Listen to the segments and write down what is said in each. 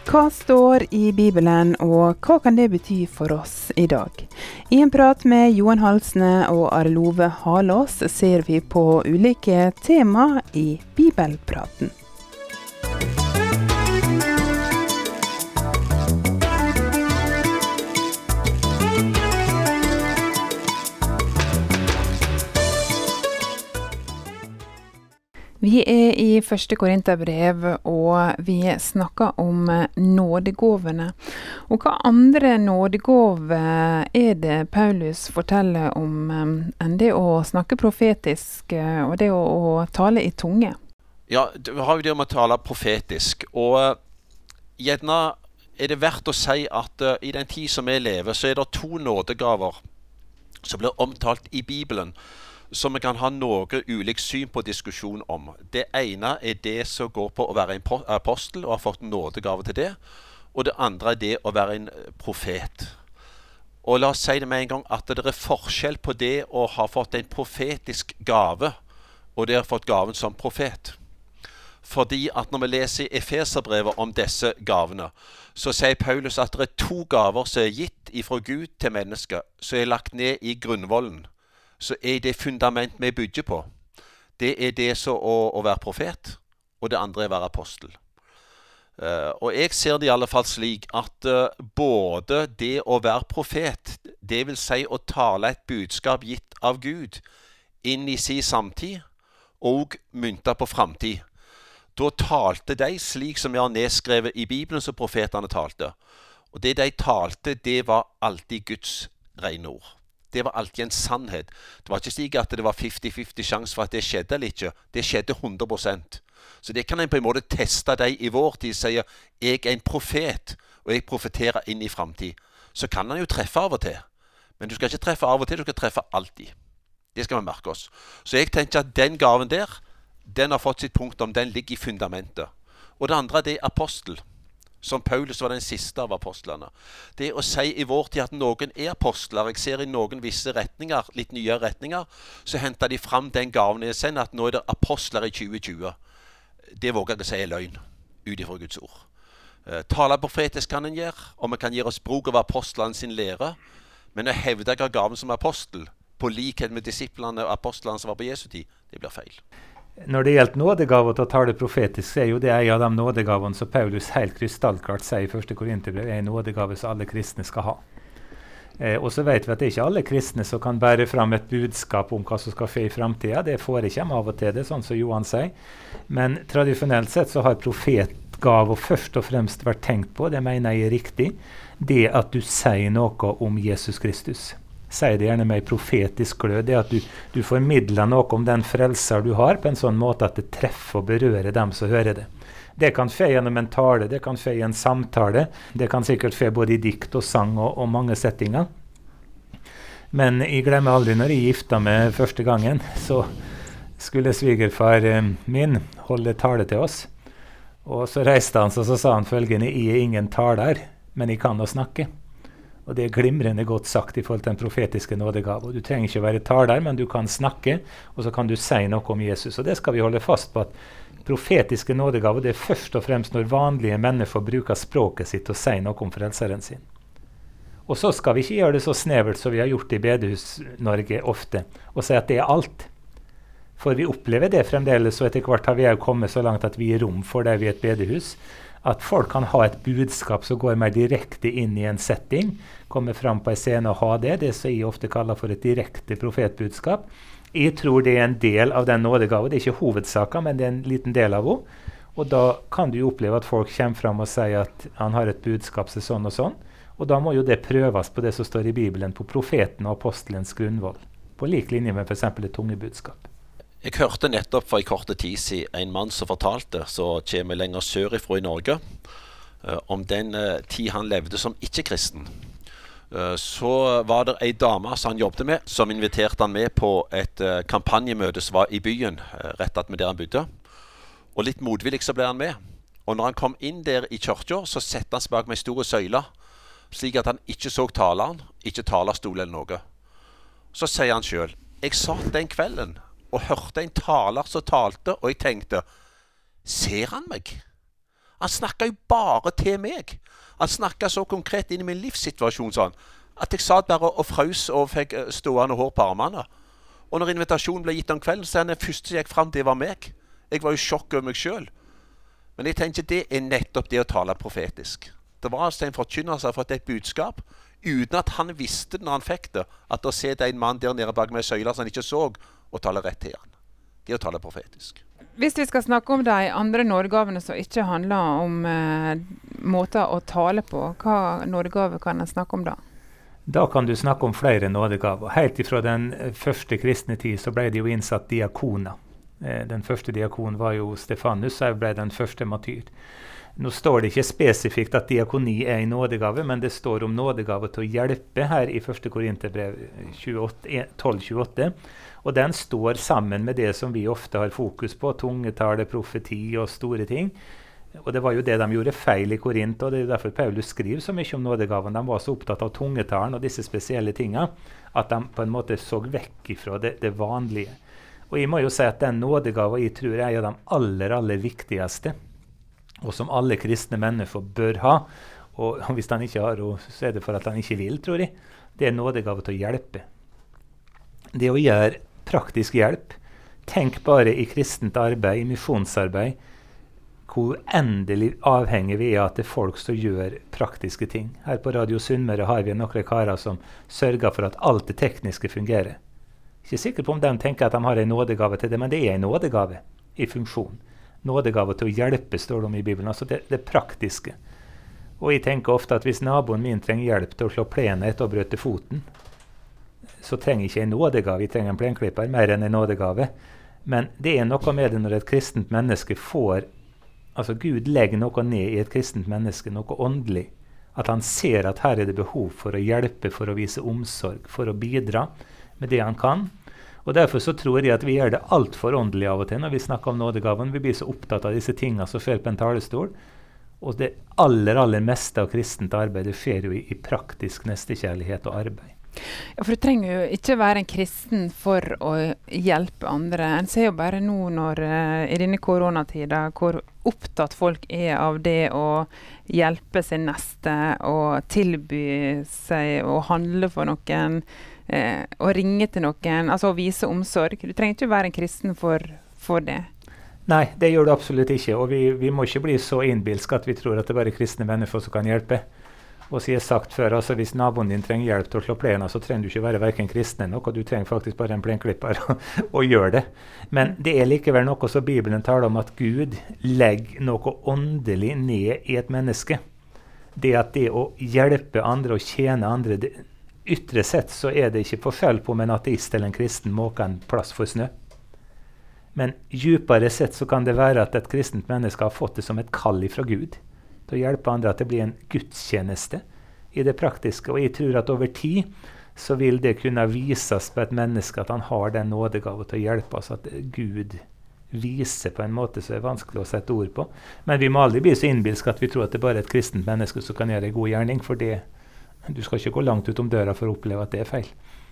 Hva står i Bibelen, og hva kan det bety for oss i dag? I en prat med Johan Halsne og Arild Ove Halås ser vi på ulike tema i Bibelpraten. Vi i første Korinterbrev, og vi snakker om nådegåvene. Og hva andre nådegåver det Paulus forteller om enn det å snakke profetisk og det å tale i tunge? Ja, vi har jo det om å tale profetisk, og gjerne det verdt å si at i den tid som vi lever, så det to nådegaver som blir omtalt i Bibelen, som vi kan ha noe ulikt syn på diskusjon om. Det ene det som går på å være en apostel og har fått nådegave til det, og det andre det å være en profet. Og la oss si det med en gang at det forskjell på det å ha fått en profetisk gave og det å ha fått gaven som profet. Fordi at når vi leser i Efeserbrevet om disse gavene, så sier Paulus at det to gaver som gitt ifra Gud til mennesker, som lagt ned i grunnvollen. Så det fundament vi bygger på. Det det så å være profet, og det andre å være apostel. Og jeg ser det i alle fall slik at både det å være profet, det vil si å tale et budskap gitt av Gud inn i sin samtid, og mynta på framtid. Da talte de slik som jeg har nedskrevet i Bibelen som profetene talte. Og det de talte, det var alltid Guds rene ord. Det var alltid en sannhet. Det var ikke slik at det var 50-50 sjanse for at det skjedde eller ikke. Det skjedde 100%. Så det kan en på en måte teste deg i vår tid, sier jeg en profet, og jeg profeterer inn i framtid. Så kan han jo treffe av og til. Men du skal ikke treffe av og til, du skal treffe alltid. Det skal vi merke oss. Så jeg tenker at den gaven der, den har fått sitt punkt om den ligger i fundamentet. Og det andre det apostel. Som Paulus var den siste av apostlene. Det å si i vår tid at noen apostler, jeg ser i noen visse retninger, litt nye retninger, så henter de fram den gaven jeg sender, at nå det apostler i 2020. Det våger jeg å si løgn, ut ifra Guds ord. Tale profetisk kan en gjøre, og vi kan gi oss bruk av apostlene sin lære, men å hevde jeg har gaven som apostel, på likhet med disiplene og apostlene som var på Jesu tid, det blir feil. Når det gjelder nådegaver til å tale profetisk, så jo det en av de nådegavene som Paulus helt krystallklart sier i første Korinterbrev, en nådegave som alle kristne skal ha. Og så vet vi at det ikke alle kristne som kan bære fram et budskap om hva som skal skje i fremtiden. Det får ikke av og til det, sånn som Johan sier. Men tradisjonelt sett så har profetgaver først og fremst vært tenkt på, det mener jeg riktig, det at du sier noe om Jesus Kristus. Sier det gjerne med profetisk glød, det at du formidler noe om den frelser du har på en sånn måte at det treffer og berører dem som hører det. Det kan skje gjennom en tale, det kan skje i en samtale, det kan sikkert skje både i dikt og sang og mange settinger. Men jeg glemmer aldri når jeg gifta meg første gangen, så skulle svigerfar min holde tale til oss. Og så reiste han, så sa han følgende, jeg ingen taler, men jeg kan å snakke. Og det glimrende godt sagt i forhold til den profetiske nådegave. Du trenger ikke å være taler, men du kan snakke, og så kan du si noe om Jesus. Og det skal vi holde fast på, at profetiske nådegave, det først og fremst når vanlige mennesker bruker språket sitt og sier noe om frelseren sin. Og så skal vi ikke gjøre det så snevert som vi har gjort i Bedehus-Norge ofte, og si at det alt. For vi opplever det fremdeles, og etter hvert har vi jo kommet så langt at vi gir rom for det vi et bedehus, at folk kan ha et budskap som går mer direkte inn i en setting, komme fram på en scene og ha det som jeg ofte kaller for et direkte profetbudskap. Jeg tror det en del av den nådegaven, det ikke hovedsaken, men det en liten del av henne. Og da kan du jo oppleve at folk kommer fram og sier at han har et budskap som sånn og sånn, og da må jo det prøves på det som står i Bibelen, på profeten og apostelens grunnvoll, på lik linje med for eksempel et tungebudskap. Jeg hørte nettopp for en kort tid siden en mann som fortalte, så kommer lenger sørifra i Norge, om den tid han levde som ikke-kristen. Så var det en dame som han jobbet med, som inviterte han med på et kampanjemøte som var i byen, rett at med der han bodde. Og litt motvillig så ble han med. Og når han kom inn der i kirken, så sette han seg bak med en stor søyle, slik at han ikke så taleren, ikke talerstol eller noe. Så sier han selv, jeg satt den kvelden, og hørte en taler som talte, og jeg tenkte, ser han meg? Han snakket jo bare til meg. Han snakket så konkret inn i min livssituasjon sånn, at jeg satt bare og frøs og fikk stående hår på armene. Og når invitasjonen ble gitt om kvelden, så den første jeg gikk frem, det var meg. Jeg var jo sjokk over meg selv. Men jeg tenker det er nettopp det å tale profetisk. Det var altså en forkynner som har fått et budskap, uten at han visste når han fikk det, at å se det en mann der nede bak med søyler som han ikke så, og tale rett til han. Det er å tale profetisk. Hvis vi skal snakke om de andre nådegavene som ikke handler om måter å tale på, hva nådegave kan jeg snakke om da? Da kan du snakke om flere nådegaver. Helt ifra den første kristne tid så ble det jo innsatt diakoner. Den første diakon var jo Stefanus, og ble den første martyr. Nå står det ikke spesifikt at diakoni er en nådegave, men det står om nådegave til å hjelpe her i 1. Korinterbrev 12:28. Og den står sammen med det som vi ofte har fokus på, tungetale, profeti og store ting. Og det var jo det de gjorde feil i Korint, og det er derfor Paulus skriver så mye om nådegaven. De var så opptatt av tungetalen og disse spesielle tingene, at de på en måte så vekk ifra det vanlige. Og jeg må jo si at den nådegaven jeg tror er de aller viktigste, og som alle kristne mennesker bør ha, og hvis han ikke har, så er det for at han ikke vil, tror jeg, det er nådegave til å hjelpe. Det å gjøre praktisk hjelp. Tenk bare i kristent arbeid, i misjonsarbeid, hvor endelig avhengig vi er at det er folk som gjør praktiske ting. Her på Radio Sunnmøre har vi noen karer som sørger for at alt det tekniske fungerer. Ikke sikker på om de tenker at de har en nådegave til det, men det er en nådegave i funksjon. Nådegave til å hjelpe, står det om i Bibelen. Altså det praktiske. Og jeg tenker ofte at hvis naboen min trenger hjelp til å slå plenen etter å brøte foten, så trenger jeg ikke en nådegave, jeg trenger en plenklipper mer enn en nådegave. Men det er noe med det når et kristent menneske får, altså Gud legger noe ned i et kristent menneske, noe åndelig, at han ser at her er det behov for å hjelpe, for å vise omsorg, for å bidra med det han kan. Og derfor så tror jeg at vi gjør det alt for åndelig av og til når vi snakker om nådegaven. Vi blir så opptatt av disse tingene som skjer på en talestol. Og det aller meste av kristent arbeid det skjer jo i praktisk nestekjærlighet og arbeid. Ja, for du trenger jo ikke være en kristen for å hjelpe andre. En ser jo bare nå når i denne koronatiden hvor opptatt folk er av det å hjelpe sin neste og tilby seg å handle for noen, og ringe til noen, altså å vise omsorg. Du trenger ikke være en kristen for det. Nei, det gjør du absolutt ikke, og vi må ikke bli så innbilske at vi tror at det bare er kristne mennesker som kan hjelpe. Og som jeg har sagt før, altså hvis naboen din trenger hjelp til å slå plenen, så trenger du ikke være hverken kristen eller noe, du trenger faktisk bare en plenklipper og gjør det. Men det er likevel noe som Bibelen taler om at Gud legger noe åndelig ned i et menneske. Det at det å hjelpe andre og tjene andre, ytre sett så er det ikke forskjell på om en ateist eller en kristen måker en plass for snø. Men djupere sett så kan det være at et kristent menneske har fått det som et kall fra Gud, til å hjelpe andre, at det blir en gudstjeneste i det praktiske. Og jeg tror at over tid så vil det kunne vises på et menneske at han har den nådegave til å hjelpe oss, at Gud viser på en måte som er vanskelig å sette ord på. Men vi må aldri bli så innbilske at vi tror at det bare er et kristent menneske som kan gjøre en god gjerning, for det, du skal ikke gå langt ut om døra for å oppleve at det er feil.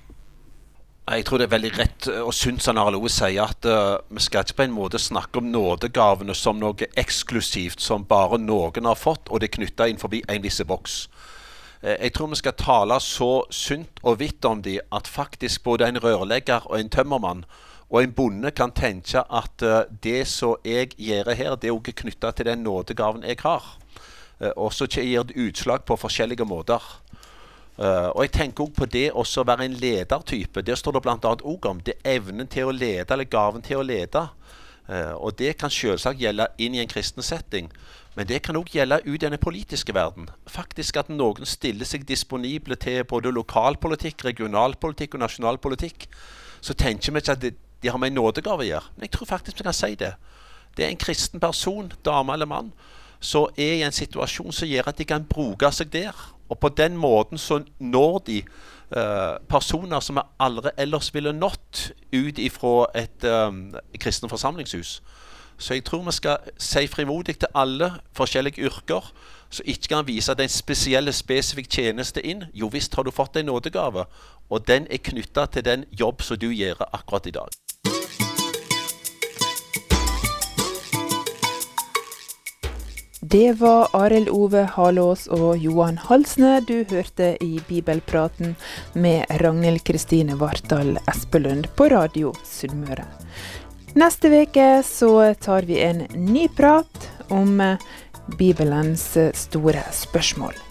Jeg tror det er veldig rett og sunt som Arle Ove sier at vi skal ikke på en måte snakke om nådegavene som noe eksklusivt som bare noen har fått, og det er knyttet inn forbi en visse boks. Jeg tror vi skal tale så sunt og vidt om de at faktisk både en rørlegger og en tømmermann og en bonde kan tenke at det som jeg gjør her, det er også knyttet til den nådegaven jeg har. Og så gir det utslag på forskjellige måter. Og jeg tenker også på det også å være en ledertype. Der står det blant annet også om det evnen til å lede, eller gaven til å lede. Og det kan selvsagt gjelde inn i en kristen setting, men det kan også gjelde ut i den politiske verden. Faktisk at noen stiller seg disponible til både lokalpolitikk, regionalpolitikk og nasjonalpolitikk. Så tenker vi ikke at de har med en nådegave å gjøre, men jeg tror faktisk vi kan si det. Det er en kristen person, dame eller mann, som er i en situasjon som gjør at de kan bruke seg der. Og på den måten så når de personer som vi aldri ellers ville nått ut ifra et kristen forsamlingshus. Så jeg tror vi skal si frimodig til alle forskjellige yrker som ikke kan vise den spesielle, spesifikk tjeneste inn. Jo visst har du fått en nådegave, og den er knyttet til den jobb som du gjør akkurat i dag. Det var Arild Ove Halås og Johan Halsne du hørte i Bibelpraten med Ragnhild Kristine Vartdal Espelund på Radio Sunnmøre. Neste veke så tar vi en ny prat om Bibelens store spørsmål.